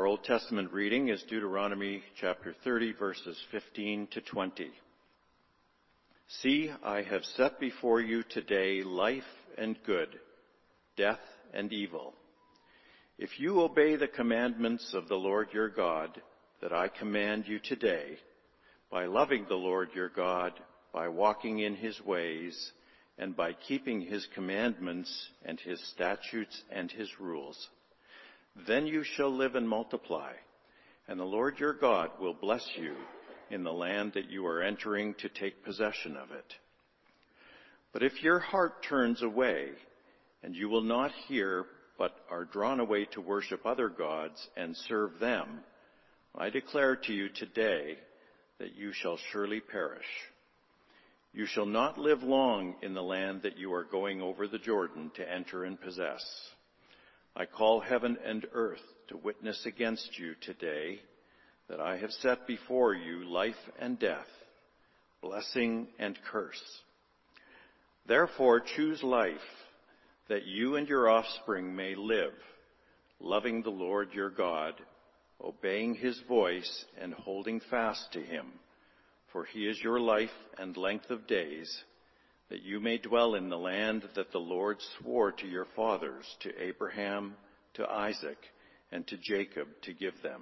Our Old Testament reading is Deuteronomy chapter 30, verses 15 to 20. See, I have set before you today life and good, death and evil. If you obey the commandments of the Lord your God that I command you today, by loving the Lord your God, by walking in his ways, and by keeping his commandments and his statutes and his rules, then you shall live and multiply, and the Lord your God will bless you in the land that you are entering to take possession of it. But if your heart turns away, and you will not hear, but are drawn away to worship other gods and serve them, I declare to you today that you shall surely perish. You shall not live long in the land that you are going over the Jordan to enter and possess. I call heaven and earth to witness against you today that I have set before you life and death, blessing and curse. Therefore choose life, that you and your offspring may live, loving the Lord your God, obeying his voice and holding fast to him. For he is your life and length of days, that you may dwell in the land that the Lord swore to your fathers, to Abraham, to Isaac, and to Jacob, to give them.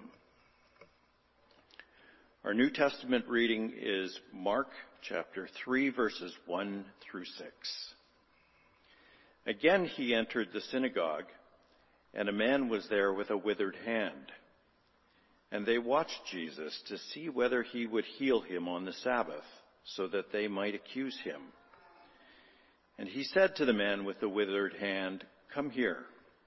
Our New Testament reading is Mark chapter 3, verses 1 through 6. Again he entered the synagogue, and a man was there with a withered hand. And they watched Jesus to see whether he would heal him on the Sabbath, so that they might accuse him. And he said to the man with the withered hand, "Come here."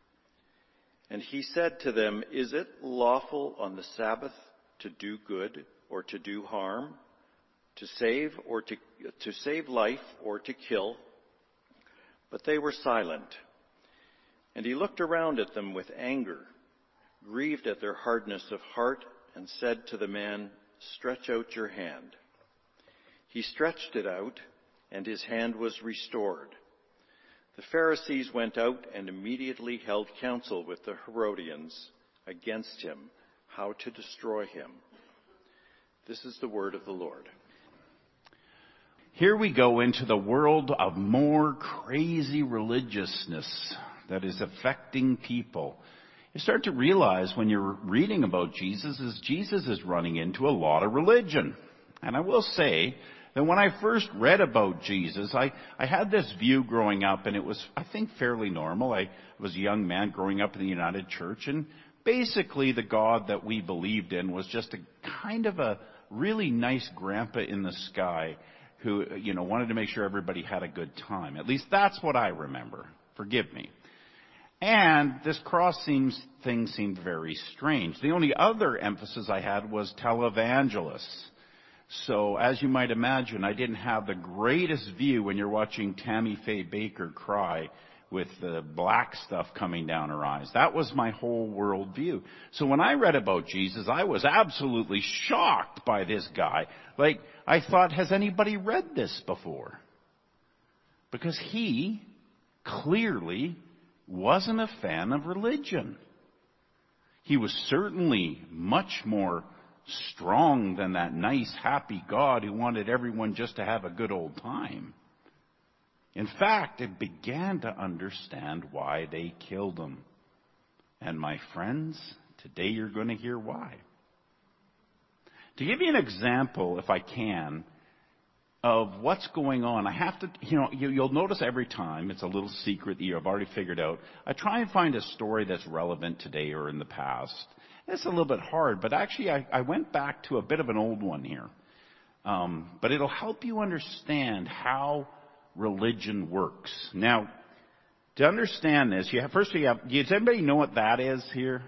And he said to them, "Is it lawful on the Sabbath to do good or to do harm, to save life or to kill?" But they were silent. And he looked around at them with anger, grieved at their hardness of heart, and said to the man, "Stretch out your hand." He stretched it out, and his hand was restored. The Pharisees went out and immediately held counsel with the Herodians against him, how to destroy him. This is the word of the Lord. Here we go into the world of more crazy religiousness that is affecting people. You start to realize when you're reading about Jesus is running into a lot of religion. And I will say that when I first read about Jesus, I had this view growing up, and it was, I think, fairly normal. I was a young man growing up in the United Church, and basically the God that we believed in was just a kind of a really nice grandpa in the sky who, wanted to make sure everybody had a good time. At least that's what I remember. Forgive me. And this cross thing seemed very strange. The only other emphasis I had was televangelists. So as you might imagine, I didn't have the greatest view when you're watching Tammy Faye Baker cry with the black stuff coming down her eyes. That was my whole world view. So when I read about Jesus, I was absolutely shocked by this guy. Like, I thought, has anybody read this before? Because he clearly wasn't a fan of religion. He was certainly much more strong than that nice, happy God who wanted everyone just to have a good old time. In fact, it began to understand why they killed him. And my friends, today you're going to hear why. To give you an example, if I can, of what's going on, I have to, you'll notice every time, it's a little secret that you've already figured out, I try and find a story that's relevant today or in the past. It's a little bit hard, but actually I went back to a bit of an old one here. But it'll help you understand how religion works. Now, to understand this, does anybody know what that is here?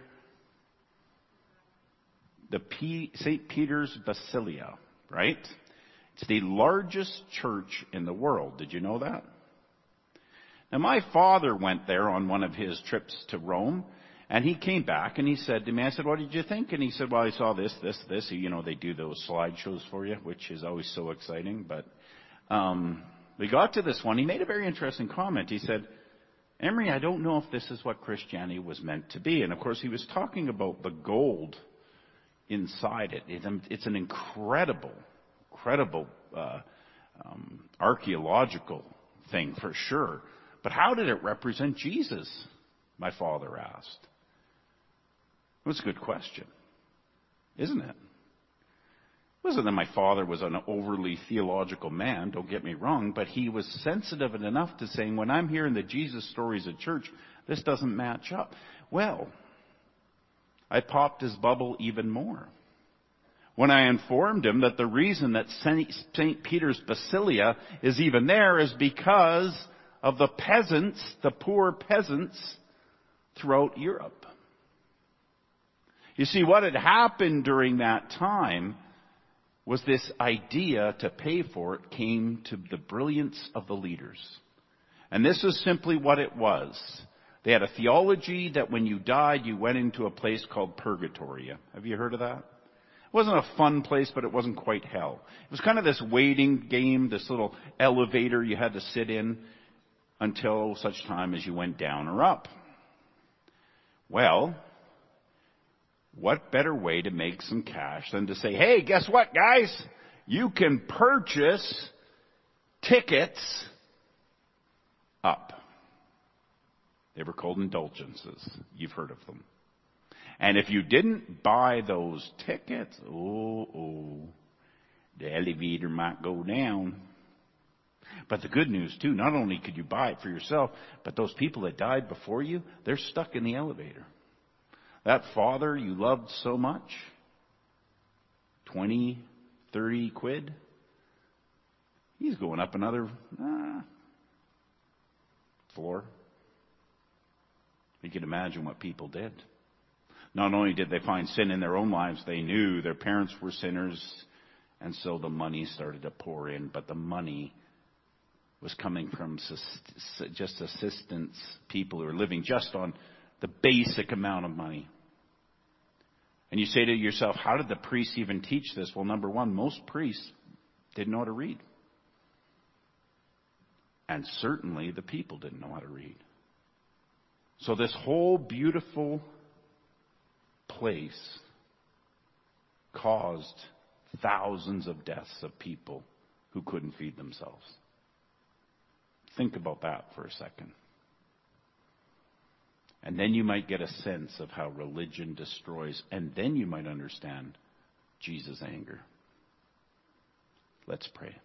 The St. Peter's Basilica, right? It's the largest church in the world. Did you know that? Now, my father went there on one of his trips to Rome, and he came back and he said to me, I said, "What did you think?" And he said, "Well, I saw this. They do those slideshows for you, which is always so exciting. But we got to this one. He made a very interesting comment. He said, Emery, I don't know if this is what Christianity was meant to be. And of course, he was talking about the gold inside it. It's an incredible archaeological thing for sure. But how did it represent Jesus? My father asked. That's a good question, isn't it? It wasn't that my father was an overly theological man, don't get me wrong, but he was sensitive enough to saying, when I'm hearing the Jesus stories at church, this doesn't match up. Well, I popped his bubble even more when I informed him that the reason that St. Peter's Basilia is even there is because of the peasants, the poor peasants throughout Europe. You see, what had happened during that time was this idea to pay for it came to the brilliance of the leaders. And this is simply what it was. They had a theology that when you died, you went into a place called purgatory. Have you heard of that? It wasn't a fun place, but it wasn't quite hell. It was kind of this waiting game, this little elevator you had to sit in until such time as you went down or up. Well, what better way to make some cash than to say, hey, guess what, guys? You can purchase tickets up. They were called indulgences. You've heard of them. And if you didn't buy those tickets, the elevator might go down. But the good news, too, not only could you buy it for yourself, but those people that died before you, they're stuck in the elevator. That father you loved so much, 20, 30 quid, he's going up another floor. You can imagine what people did. Not only did they find sin in their own lives, they knew their parents were sinners, and so the money started to pour in. But the money was coming from just assistance, people who are living just on the basic amount of money. And you say to yourself, how did the priests even teach this? Well, number one, most priests didn't know how to read. And certainly the people didn't know how to read. So this whole beautiful place caused thousands of deaths of people who couldn't feed themselves. Think about that for a second. And then you might get a sense of how religion destroys, and then you might understand Jesus' anger. Let's pray.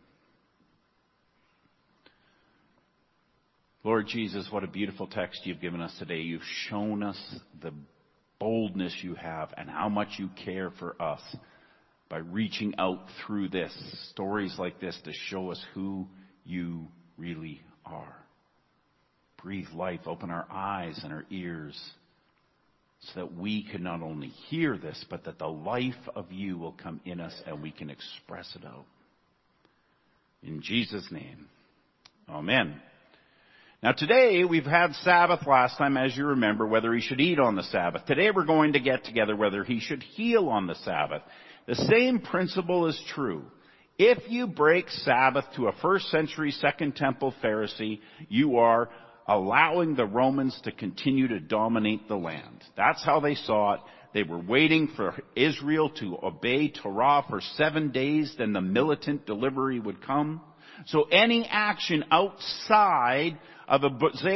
Lord Jesus, what a beautiful text you've given us today. You've shown us the boldness you have and how much you care for us by reaching out through this, stories like this, to show us who you really are. Breathe life, open our eyes and our ears so that we can not only hear this, but that the life of you will come in us and we can express it out. In Jesus' name, amen. Now today, we've had Sabbath last time, as you remember, whether he should eat on the Sabbath. Today we're going to get together whether he should heal on the Sabbath. The same principle is true. If you break Sabbath to a first century Second Temple Pharisee, you are allowing the Romans to continue to dominate the land. That's how they saw it. They were waiting for Israel to obey Torah for 7 days, then the militant delivery would come. So any action outside of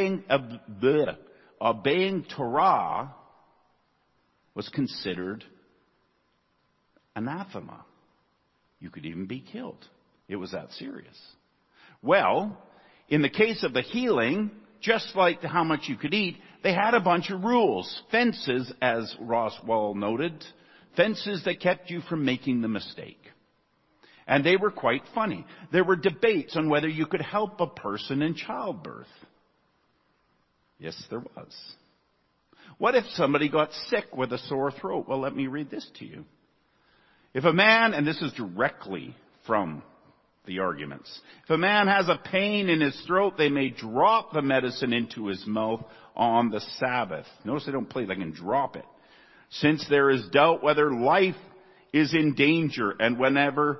obeying Torah was considered anathema. You could even be killed. It was that serious. Well, in the case of the healing, just like how much you could eat, they had a bunch of rules. Fences, as Ross Wall noted, fences that kept you from making the mistake. And they were quite funny. There were debates on whether you could help a person in childbirth. Yes, there was. What if somebody got sick with a sore throat? Well, let me read this to you. If a man, and this is directly from the arguments, if a man has a pain in his throat, they may drop the medicine into his mouth on the Sabbath. Notice they don't play, they can drop it. Since there is doubt whether life is in danger, and whenever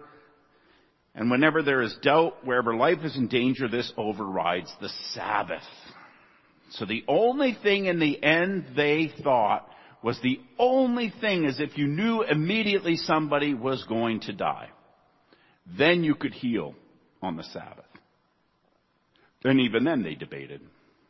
there is doubt, wherever life is in danger, this overrides the Sabbath. So the only thing in the end they thought was the only thing is if you knew immediately somebody was going to die, then you could heal on the Sabbath. And even then they debated.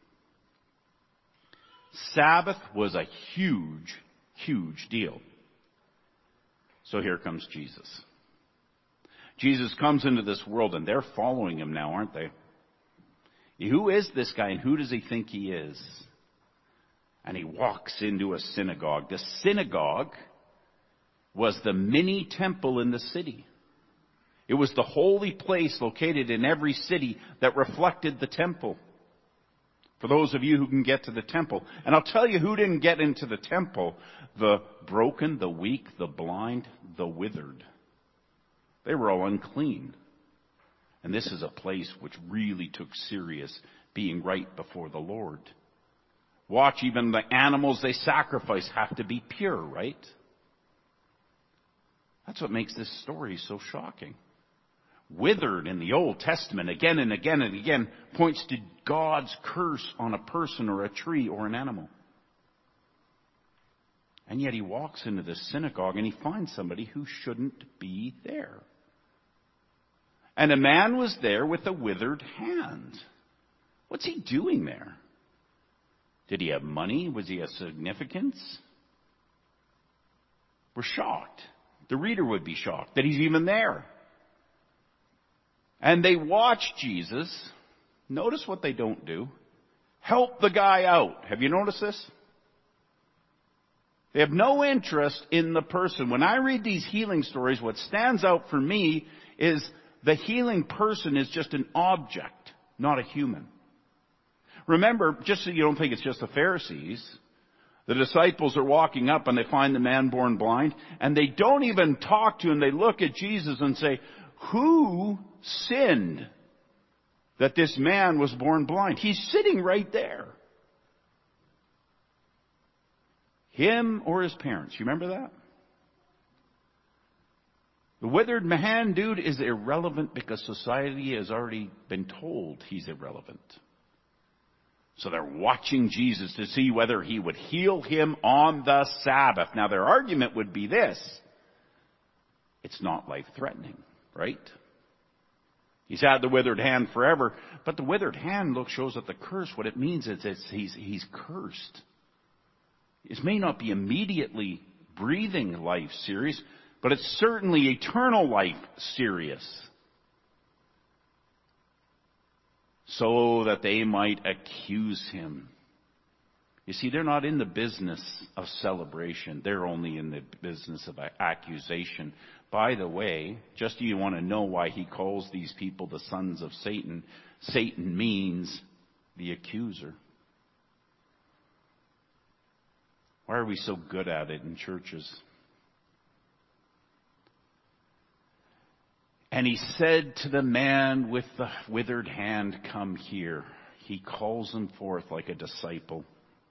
Sabbath was a huge, huge deal. So here comes Jesus. Jesus comes into this world and they're following him now, aren't they? Who is this guy and who does he think he is? And he walks into a synagogue. The synagogue was the mini temple in the city. It was the holy place located in every city that reflected the temple. For those of you who can get to the temple. And I'll tell you who didn't get into the temple. The broken, the weak, the blind, the withered. They were all unclean. And this is a place which really took serious being right before the Lord. Watch, even the animals they sacrifice have to be pure, right? That's what makes this story so shocking. Withered in the Old Testament again and again and again points to God's curse on a person or a tree or an animal. And yet he walks into this synagogue and he finds somebody who shouldn't be there. And a man was there with a withered hand. What's he doing there? Did he have money? Was he of significance? We're shocked. The reader would be shocked that he's even there. And they watch Jesus. Notice what they don't do. Help the guy out. Have you noticed this? They have no interest in the person. When I read these healing stories, what stands out for me is the healing person is just an object, not a human. Remember, just so you don't think it's just the Pharisees, the disciples are walking up and they find the man born blind, and they don't even talk to him. They look at Jesus and say, who sinned that this man was born blind? He's sitting right there. Him or his parents. You remember that? The withered man dude is irrelevant because society has already been told he's irrelevant. So they're watching Jesus to see whether he would heal him on the Sabbath. Now their argument would be this. It's not life-threatening, right? He's had the withered hand forever, but the withered hand shows that the curse, what it means is he's cursed. It may not be immediately breathing life serious, but it's certainly eternal life serious. So that they might accuse him. You see, they're not in the business of celebration. They're only in the business of accusation. By the way, just you want to know why he calls these people the sons of Satan. Satan means the accuser. Why are we so good at it in churches? And he said to the man with the withered hand, come here. He calls him forth like a disciple.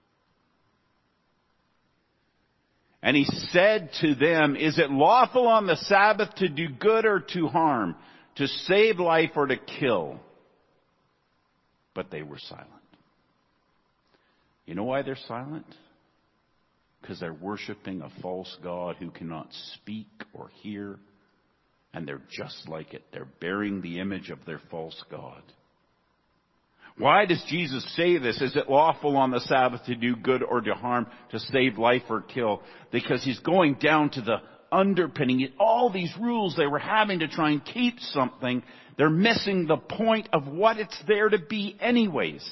And he said to them, is it lawful on the Sabbath to do good or to harm, to save life or to kill? But they were silent. You know why they're silent? Because they're worshiping a false god who cannot speak or hear. And they're just like it. They're bearing the image of their false god. Why does Jesus say this? Is it lawful on the Sabbath to do good or to harm, to save life or kill? Because he's going down to the underpinning. All these rules they were having to try and keep something, they're missing the point of what it's there to be anyways.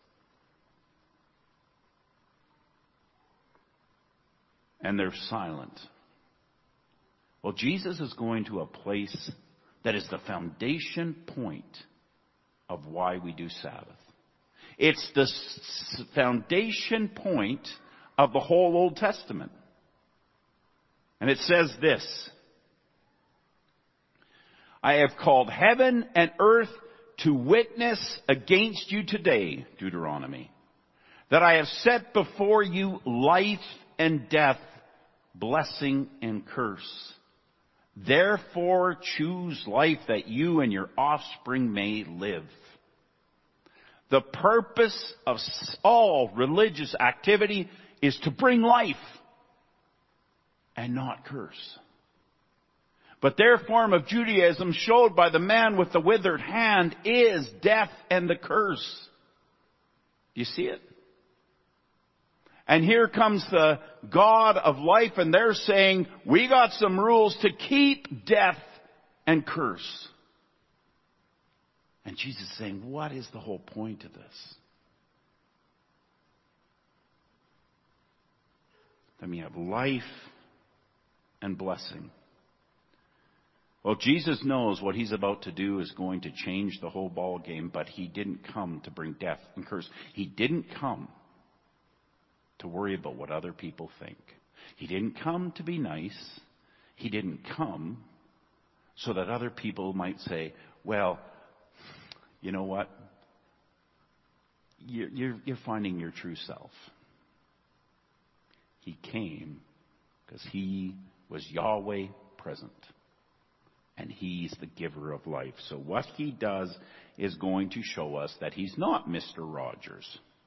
And they're silent. Well, Jesus is going to a place that is the foundation point of why we do Sabbath. It's the foundation point of the whole Old Testament. And it says this. I have called heaven and earth to witness against you today, Deuteronomy, that I have set before you life and death, blessing and curse. Therefore choose life that you and your offspring may live. The purpose of all religious activity is to bring life and not curse. But their form of Judaism, showed by the man with the withered hand, is death and the curse. You see it? And here comes the God of life, and they're saying, we got some rules to keep death and curse. And Jesus is saying, what is the whole point of this? Then we have life and blessing. Well, Jesus knows what he's about to do is going to change the whole ball game, but he didn't come to bring death and curse. He didn't come to worry about what other people think. He didn't come to be nice. He didn't come so that other people might say, well, you know what? You're finding your true self. He came because he was Yahweh present. And he's the giver of life. So what he does is going to show us that he's not Mr. Rogers.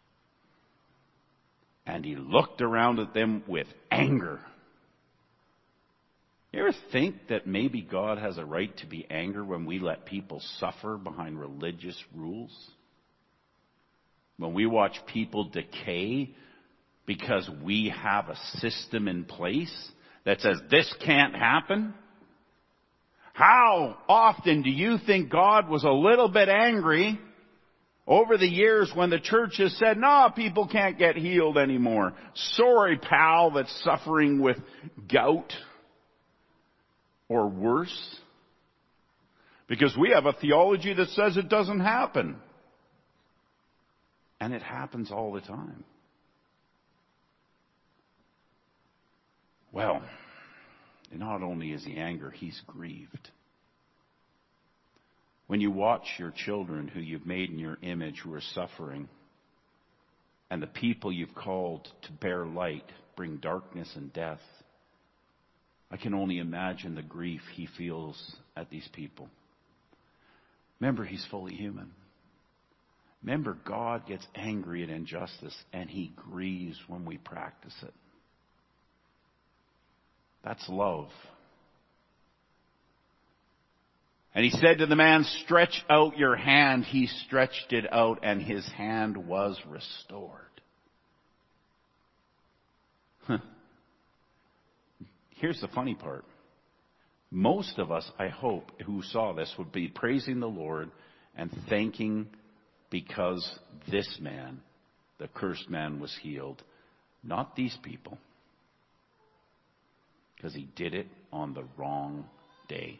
And he looked around at them with anger. You ever think that maybe God has a right to be angry when we let people suffer behind religious rules? When we watch people decay because we have a system in place that says this can't happen? How often do you think God was a little bit angry over the years when the church has said, no, people can't get healed anymore. Sorry, pal, that's suffering with gout or worse. Because we have a theology that says it doesn't happen. And it happens all the time. Well, not only is he angry, he's grieved. When you watch your children who you've made in your image who are suffering, and the people you've called to bear light bring darkness and death, I can only imagine the grief he feels at these people. Remember, he's fully human. Remember, God gets angry at injustice, and he grieves when we practice it. That's love. And he said to the man, stretch out your hand. He stretched it out, and his hand was restored. Here's the funny part. Most of us, I hope, who saw this would be praising the Lord and thanking because this man, the cursed man, was healed. Not these people. Because he did it on the wrong day.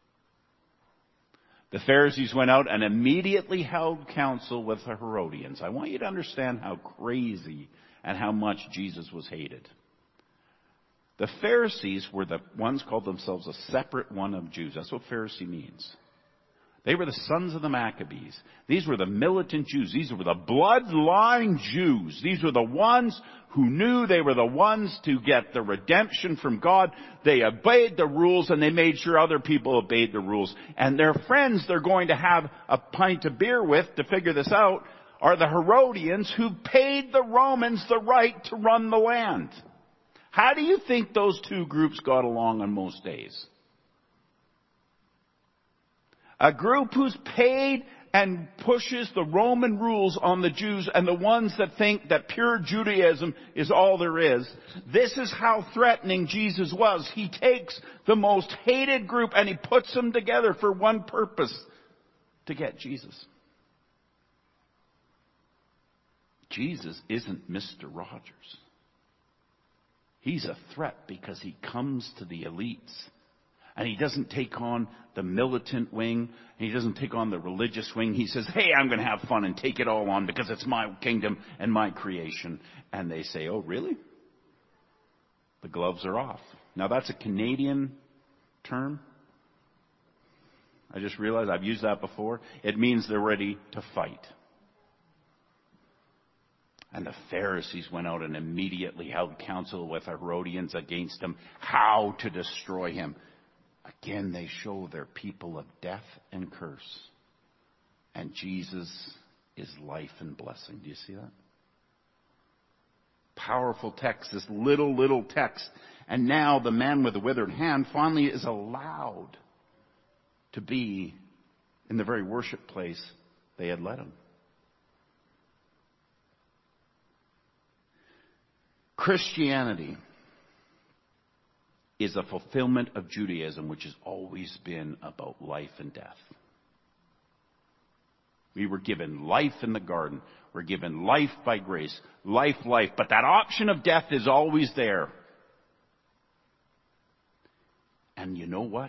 The Pharisees went out and immediately held counsel with the Herodians. I want you to understand how crazy and how much Jesus was hated. The Pharisees were the ones called themselves a separate one of Jews. That's what Pharisee means. They were the sons of the Maccabees. These were the militant Jews. These were the bloodline Jews. These were the ones who knew they were the ones to get the redemption from God. They obeyed the rules, and they made sure other people obeyed the rules. And their friends they're going to have a pint of beer with to figure this out are the Herodians, who paid the Romans the right to run the land. How do you think those two groups got along on most days? A group who's paid and pushes the Roman rules on the Jews, and the ones that think that pure Judaism is all there is. This is how threatening Jesus was. He takes the most hated group and he puts them together for one purpose: to get Jesus. Jesus isn't Mr. Rogers. He's a threat because he comes to the elites. And he doesn't take on the militant wing. He doesn't take on the religious wing. He says, hey, I'm going to have fun and take it all on because it's my kingdom and my creation. And they say, oh, really? The gloves are off. Now, that's a Canadian term. I just realized I've used that before. It means they're ready to fight. And the Pharisees went out and immediately held counsel with Herodians against him, how to destroy him. Again, they show they're people of death and curse. And Jesus is life and blessing. Do you see that? Powerful text, this little text. And now the man with the withered hand finally is allowed to be in the very worship place they had led him. Christianity is a fulfillment of Judaism, which has always been about life and death. We were given life in the garden. We're given life by grace. Life. But that option of death is always there. And you know what?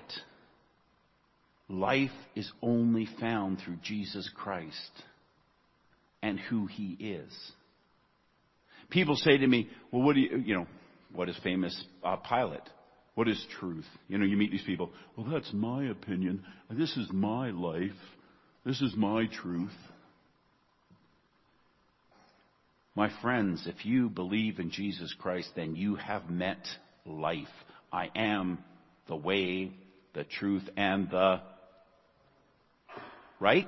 Life is only found through Jesus Christ and who He is. People say to me, well, what is famous Pilate? What is truth? You meet these people. Well, that's my opinion. This is my life. This is my truth. My friends, if you believe in Jesus Christ, then you have met life. I am the way, the truth, and the... Right?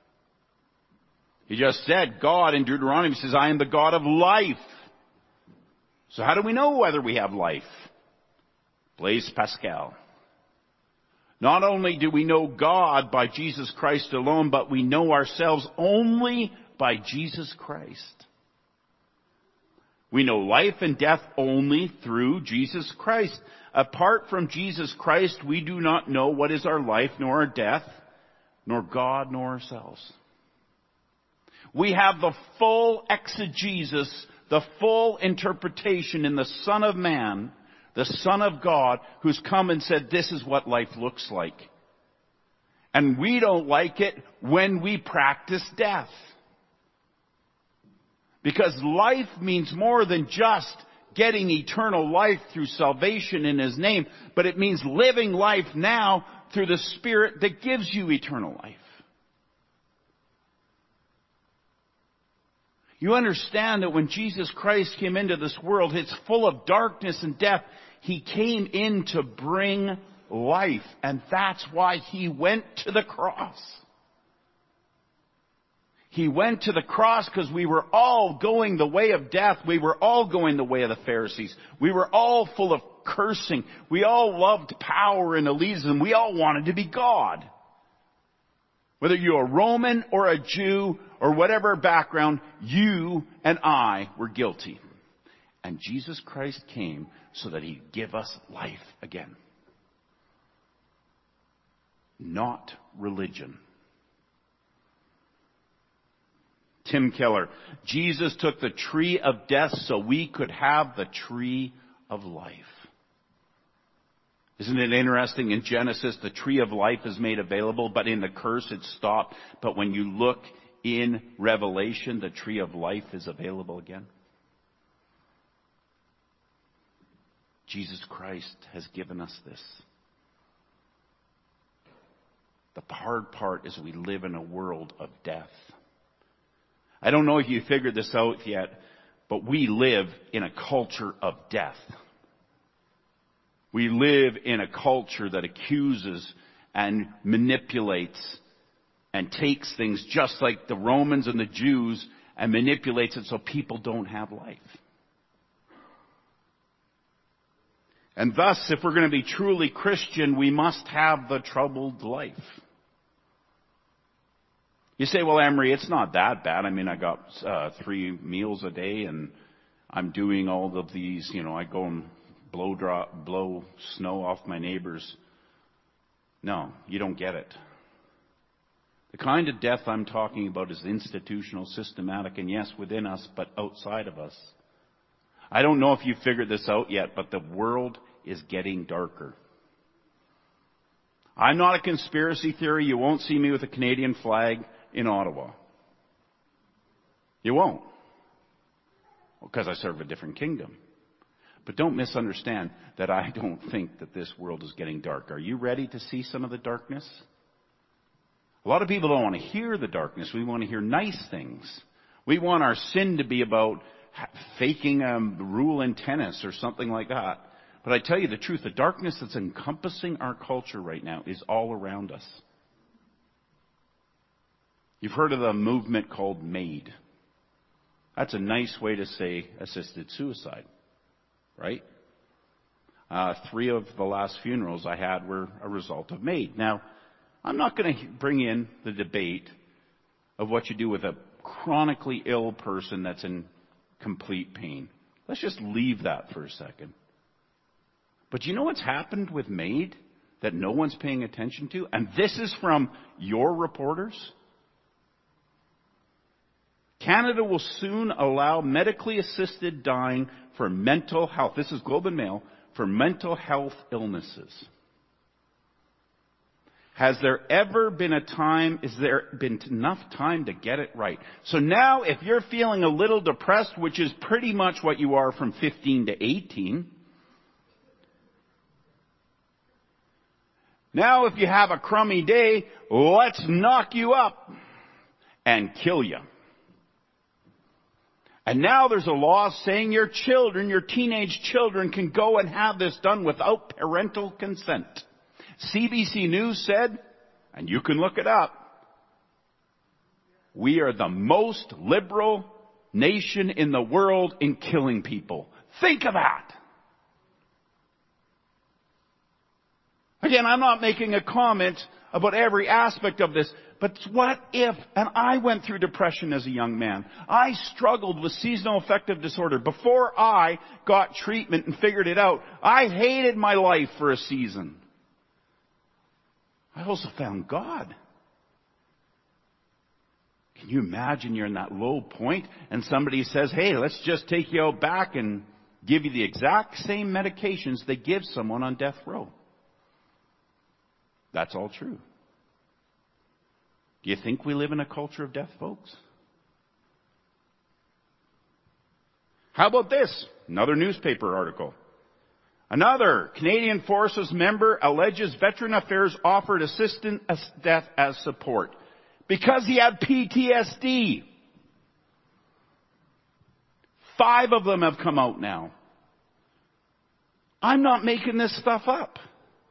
He just said, God in Deuteronomy says, I am the God of life. So how do we know whether we have life? Blaise Pascal. Not only do we know God by Jesus Christ alone, but we know ourselves only by Jesus Christ. We know life and death only through Jesus Christ. Apart from Jesus Christ, we do not know what is our life, nor our death, nor God, nor ourselves. We have the full exegesis, the full interpretation in the Son of Man, the Son of God, who's come and said, this is what life looks like. And we don't like it when we practice death. Because life means more than just getting eternal life through salvation in His name, but it means living life now through the Spirit that gives you eternal life. You understand that when Jesus Christ came into this world, it's full of darkness and death. He came in to bring life, and that's why He went to the cross. He went to the cross because we were all going the way of death. We were all going the way of the Pharisees. We were all full of cursing. We all loved power and elitism. We all wanted to be God. Whether you're a Roman or a Jew or whatever background, you and I were guilty. And Jesus Christ came so that He'd give us life again. Not religion. Tim Keller, Jesus took the tree of death so we could have the tree of life. Isn't it interesting? In Genesis, the tree of life is made available, but in the curse it stopped. But when you look in Revelation, the tree of life is available again. Jesus Christ has given us this. The hard part is we live in a world of death. I don't know if you figured this out yet, but we live in a culture of death. We live in a culture that accuses and manipulates and takes things just like the Romans and the Jews and manipulates it so people don't have life. And thus, if we're going to be truly Christian, we must have the troubled life. You say, well, Emery, it's not that bad. I mean, I got 3 meals a day and I'm doing all of these, I go and blow snow off my neighbors. No, you don't get it. The kind of death I'm talking about is institutional, systematic, and yes, within us, but outside of us. I don't know if you figured this out yet, but the world is getting darker. I'm not a conspiracy theory. You won't see me with a Canadian flag in Ottawa. You won't. Because I serve a different kingdom. But don't misunderstand that I don't think that this world is getting dark. Are you ready to see some of the darkness? A lot of people don't want to hear the darkness. We want to hear nice things. We want our sin to be about faking a rule in tennis or something like that. But I tell you the truth, the darkness that's encompassing our culture right now is all around us. You've heard of the movement called MAID. That's a nice way to say assisted suicide, right? 3 of the last funerals I had were a result of MAID. Now, I'm not going to bring in the debate of what you do with a chronically ill person that's in complete pain. Let's just leave that for a second. But you know what's happened with MAID that no one's paying attention to? And this is from your reporters. Canada will soon allow medically assisted dying for mental health. This is Globe and Mail. For mental health illnesses. Has there ever been is there been enough time to get it right? So now if you're feeling a little depressed, which is pretty much what you are from 15 to 18, now if you have a crummy day, let's knock you up and kill you. And now there's a law saying your teenage children can go and have this done without parental consent. CBC News said, and you can look it up, we are the most liberal nation in the world in killing people. Think of that. Again, I'm not making a comment about every aspect of this, but what if, and I went through depression as a young man. I struggled with seasonal affective disorder. Before I got treatment and figured it out, I hated my life for a season. I also found God. Can you imagine you're in that low point and somebody says, hey, let's just take you out back and give you the exact same medications they give someone on death row? That's all true. Do you think we live in a culture of death, folks? How about this? Another newspaper article. Another Canadian Forces member alleges Veteran Affairs offered assistant death as support because he had PTSD. 5 of them have come out now. I'm not making this stuff up.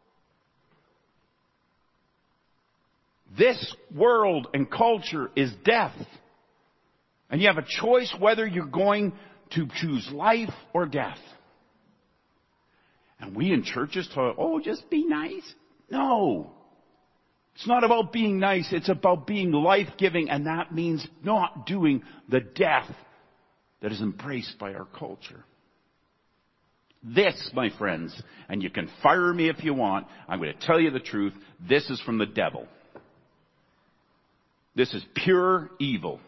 This world and culture is death. And you have a choice whether you're going to choose life or death. And we in churches talk, oh, just be nice. No. It's not about being nice. It's about being life-giving. And that means not doing the death that is embraced by our culture. This, my friends, and you can fire me if you want, I'm going to tell you the truth, this is from the devil. This is pure evil.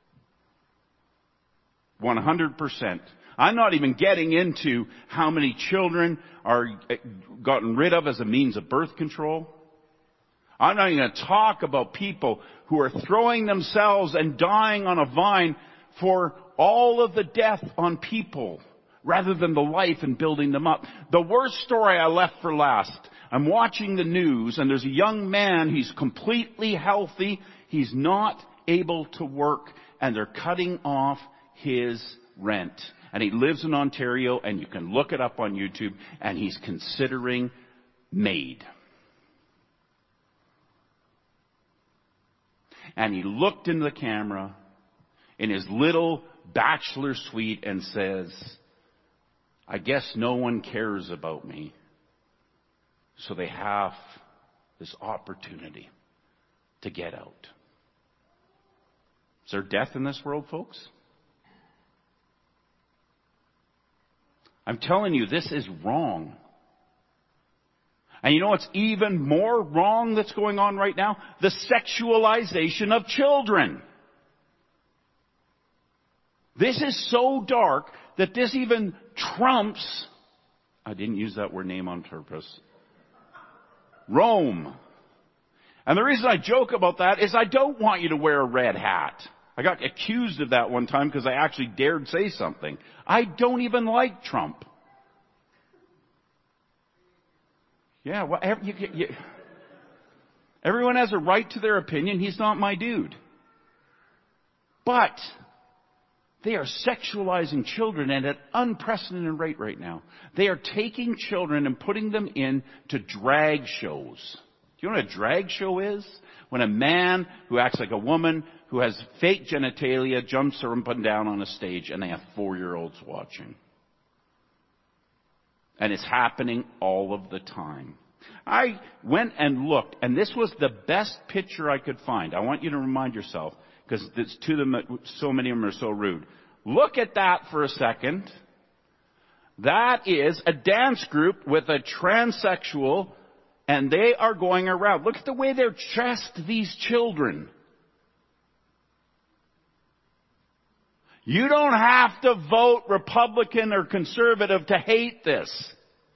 100%. I'm not even getting into how many children are gotten rid of as a means of birth control. I'm not even going to talk about people who are throwing themselves and dying on a vine for all of the death on people rather than the life and building them up. The worst story I left for last. I'm watching the news and there's a young man, he's completely healthy. He's not able to work and they're cutting off his rent. And he lives in Ontario and you can look it up on YouTube and he's considering MAID. And he looked into the camera in his little bachelor suite and says, I guess no one cares about me. So they have this opportunity to get out. Is there death in this world, folks? I'm telling you, this is wrong. And you know what's even more wrong that's going on right now? The sexualization of children. This is so dark that this even trumps, I didn't use that word name on purpose, Rome. And the reason I joke about that is I don't want you to wear a red hat. I got accused of that one time because I actually dared say something. I don't even like Trump. Yeah, well, everyone has a right to their opinion. He's not my dude. But they are sexualizing children at an unprecedented rate right now. They are taking children and putting them into drag shows. Do you know what a drag show is? When a man who acts like a woman, who has fake genitalia, jumps up and down on a stage and they have 4-year-olds watching. And it's happening all of the time. I went and looked, and this was the best picture I could find. I want you to remind yourself, because so many of them are so rude. Look at that for a second. That is a dance group with a transsexual, and they are going around. Look at the way they're dressed, these children. You don't have to vote Republican or conservative to hate this.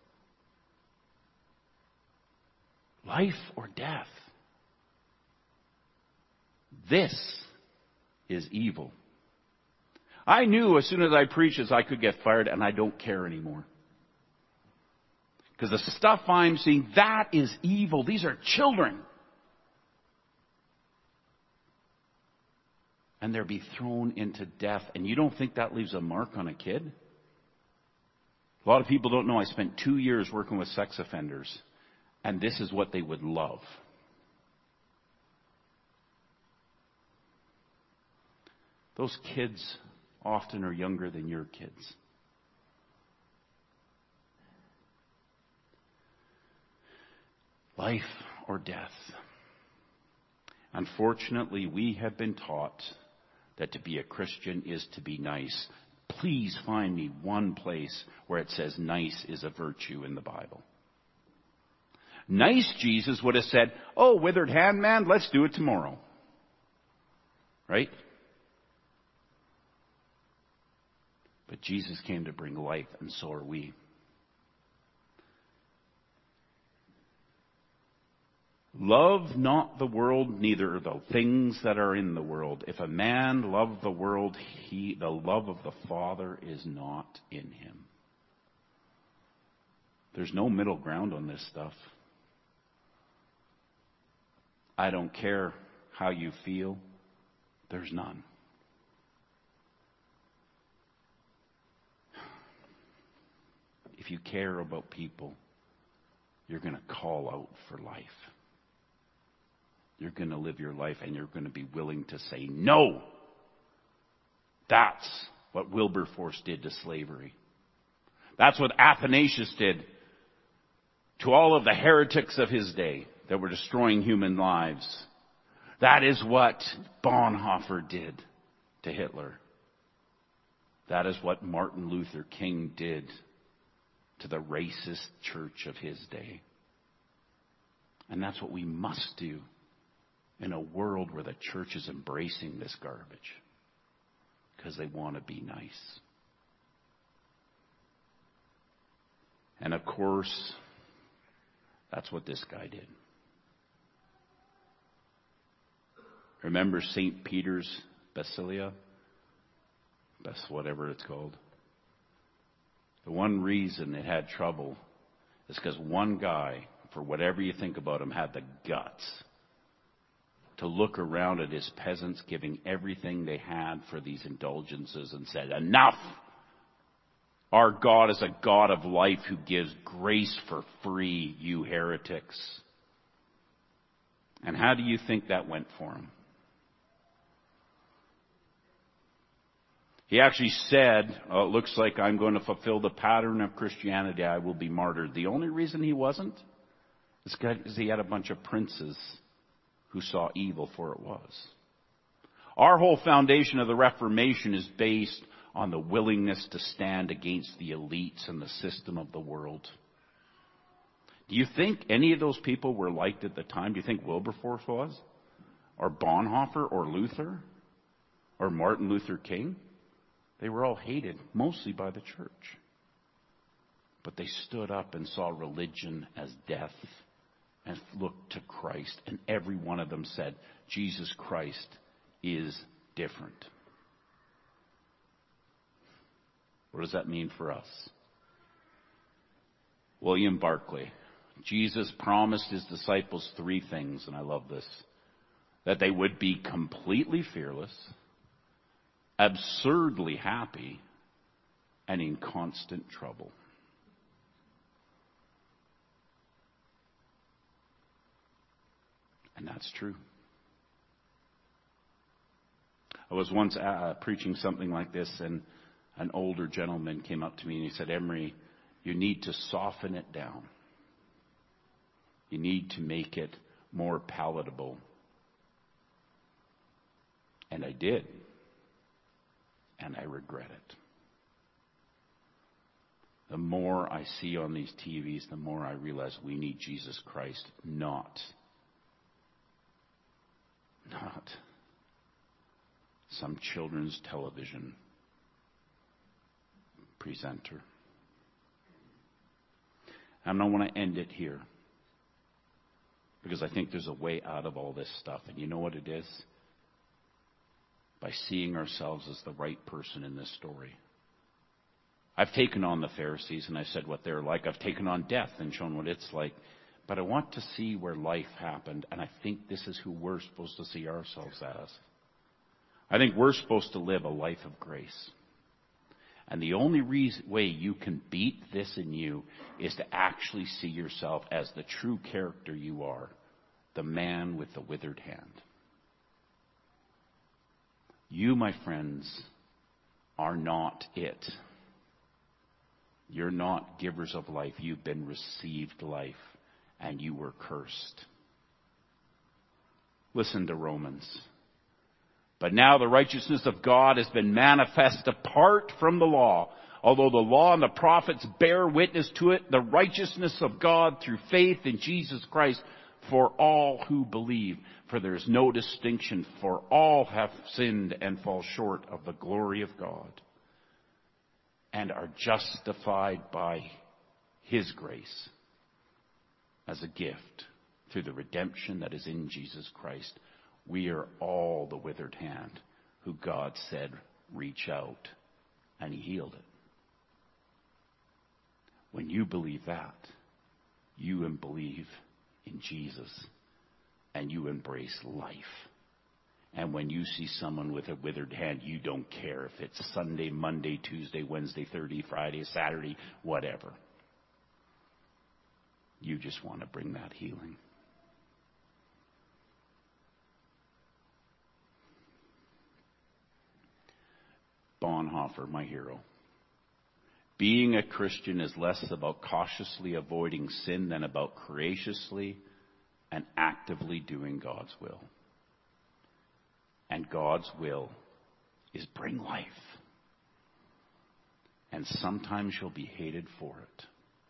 Life or death. This is evil. I knew as soon as I preached this I could get fired, and I don't care anymore. Because the stuff I'm seeing, that is evil. These are children. And they'll be thrown into death. And you don't think that leaves a mark on a kid? A lot of people don't know I spent 2 years working with sex offenders. And this is what they would love. Those kids often are younger than your kids. Life or death. Unfortunately, we have been taught that to be a Christian is to be nice. Please find me one place where it says nice is a virtue in the Bible. Nice Jesus would have said, oh, withered hand man, let's do it tomorrow. Right? But Jesus came to bring life, and so are we. Love not the world, neither the things that are in the world. If a man love the world, the love of the Father is not in him. There's no middle ground on this stuff. I don't care how you feel. There's none. If you care about people, you're going to call out for life. You're going to live your life, and you're going to be willing to say no. That's what Wilberforce did to slavery. That's what Athanasius did to all of the heretics of his day that were destroying human lives. That is what Bonhoeffer did to Hitler. That is what Martin Luther King did to the racist church of his day. And that's what we must do in a world where the church is embracing this garbage because they want to be nice. And of course, that's what this guy did. Remember St. Peter's Basilica? That's whatever it's called. The one reason it had trouble is because one guy, for whatever you think about him, had the guts to look around at his peasants giving everything they had for these indulgences and said, enough! Our God is a God of life who gives grace for free, you heretics. And how do you think that went for him? He actually said, oh, it looks like I'm going to fulfill the pattern of Christianity. I will be martyred. The only reason he wasn't is because he had a bunch of princes who saw evil for it was. Our whole foundation of the Reformation is based on the willingness to stand against the elites and the system of the world. Do you think any of those people were liked at the time? Do you think Wilberforce was? Or Bonhoeffer? Or Luther? Or Martin Luther King? They were all hated, mostly by the church. But they stood up and saw religion as death and looked to Christ. And every one of them said, Jesus Christ is different. What does that mean for us? William Barclay. Jesus promised his disciples 3 things, and I love this. That they would be completely fearless, absurdly happy, and in constant trouble. And that's true. I was once preaching something like this, and an older gentleman came up to me and he said, Emery, you need to soften it down. You need to make it more palatable. And I did. And I regret it. The more I see on these TVs, the more I realize we need Jesus Christ, not some children's television presenter. And I want to end it here because I think there's a way out of all this stuff. And you know what it is? By seeing ourselves as the right person in this story. I've taken on the Pharisees and I said what they're like. I've taken on death and shown what it's like. But I want to see where life happened, and I think this is who we're supposed to see ourselves as. I think we're supposed to live a life of grace. And the only way you can beat this in you is to actually see yourself as the true character you are, the man with the withered hand. You, my friends, are not it. You're not givers of life. You've been received life, and you were cursed. Listen to Romans. But now the righteousness of God has been manifest apart from the law. Although the law and the prophets bear witness to it, the righteousness of God through faith in Jesus Christ for all who believe. For there is no distinction, for all have sinned and fall short of the glory of God, and are justified by His grace as a gift through the redemption that is in Jesus Christ. We are all the withered hand who God said, reach out, and He healed it. When you believe that, you believe in Jesus, and you embrace life. And when you see someone with a withered hand, you don't care if it's Sunday, Monday, Tuesday, Wednesday, Thursday, Friday, Saturday, whatever. You just want to bring that healing. Bonhoeffer, my hero. Being a Christian is less about cautiously avoiding sin than about courageously and actively doing God's will. And God's will is bring life. And sometimes you'll be hated for it.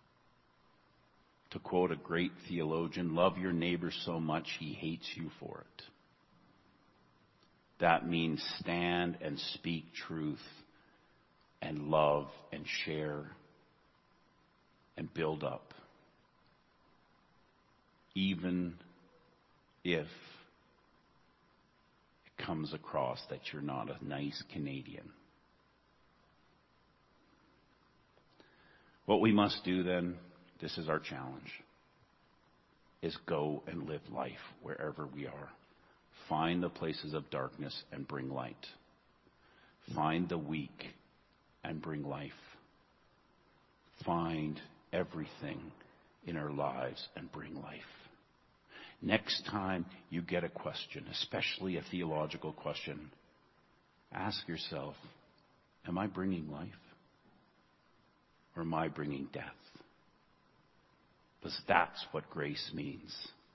To quote a great theologian, love your neighbor so much he hates you for it. That means stand and speak truth and love and share and build up. Even if it comes across that you're not a nice Canadian. What we must do then, this is our challenge, is go and live life wherever we are. Find the places of darkness and bring light. Find the weak and bring life. Find everything in our lives and bring life. Next time you get a question, especially a theological question, ask yourself, am I bringing life? Or am I bringing death? Because that's what grace means.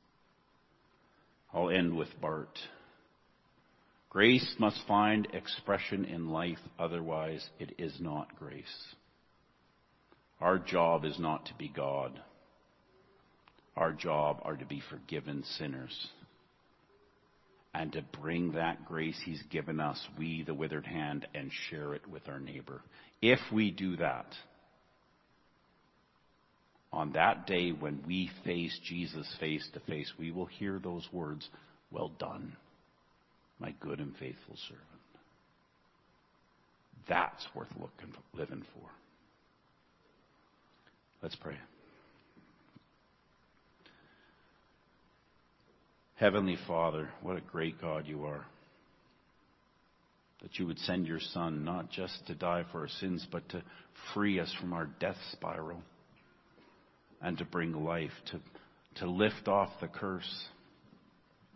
I'll end with Bart. Grace must find expression in life, otherwise it is not grace. Our job is not to be God. Our job are to be forgiven sinners. And to bring that grace He's given us, we the withered hand, and share it with our neighbor. If we do that, on that day when we face Jesus face to face, we will hear those words, well done, my good and faithful servant. That's worth living for. Let's pray. Heavenly Father, what a great God you are. That you would send your Son not just to die for our sins, but to free us from our death spiral. And to bring life, to lift off the curse.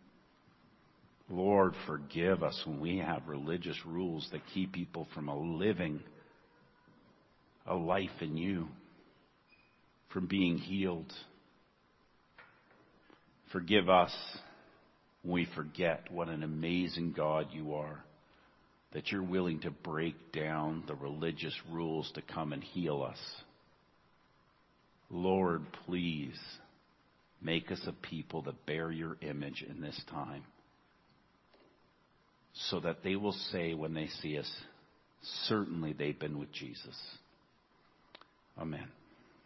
Lord, forgive us when we have religious rules that keep people from living a life in you, from being healed. Forgive us when we forget what an amazing God you are, that you're willing to break down the religious rules to come and heal us. Lord, please make us a people that bear your image in this time, so that they will say when they see us, certainly they've been with Jesus. Amen.